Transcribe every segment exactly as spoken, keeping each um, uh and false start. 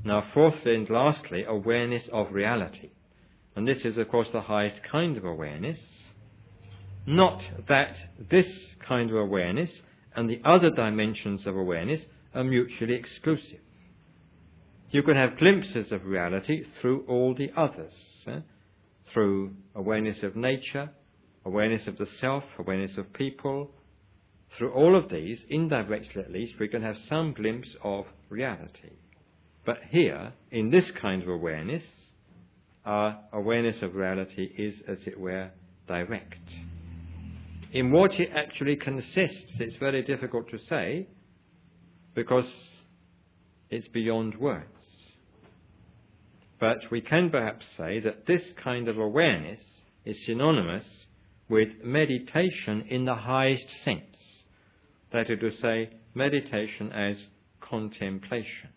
Now, fourthly and lastly, awareness of reality. And this is, of course, the highest kind of awareness. Not that this kind of awareness and the other dimensions of awareness are mutually exclusive. You can have glimpses of reality through all the others, eh? Through awareness of nature, awareness of the self, awareness of people. Through all of these, indirectly at least, we can have some glimpse of reality. But here, in this kind of awareness, our awareness of reality is, as it were, direct. In what it actually consists, it's very difficult to say, because it's beyond words. But we can perhaps say that this kind of awareness is synonymous with meditation in the highest sense. That is to say, meditation as contemplation.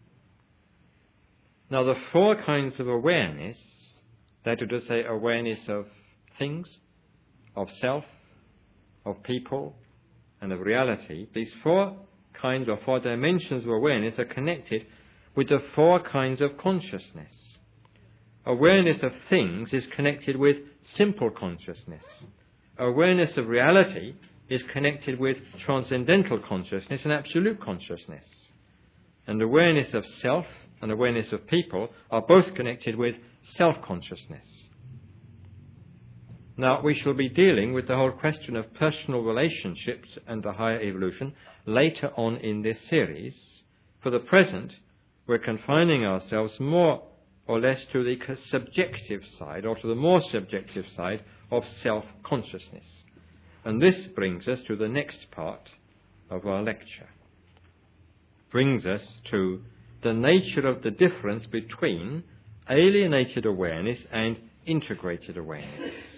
Now, the four kinds of awareness, that is to say, awareness of things, of self, of people, and of reality, these four kinds or four dimensions of awareness are connected with the four kinds of consciousness. Awareness of things is connected with simple consciousness. Awareness of reality is connected with transcendental consciousness and absolute consciousness. And awareness of self and awareness of people are both connected with self-consciousness. Now, we shall be dealing with the whole question of personal relationships and the higher evolution later on in this series. For the present, we're confining ourselves more or less to the subjective side, or to the more subjective side of self-consciousness. And this brings us to the next part of our lecture. Brings us to the nature of the difference between alienated awareness and integrated awareness.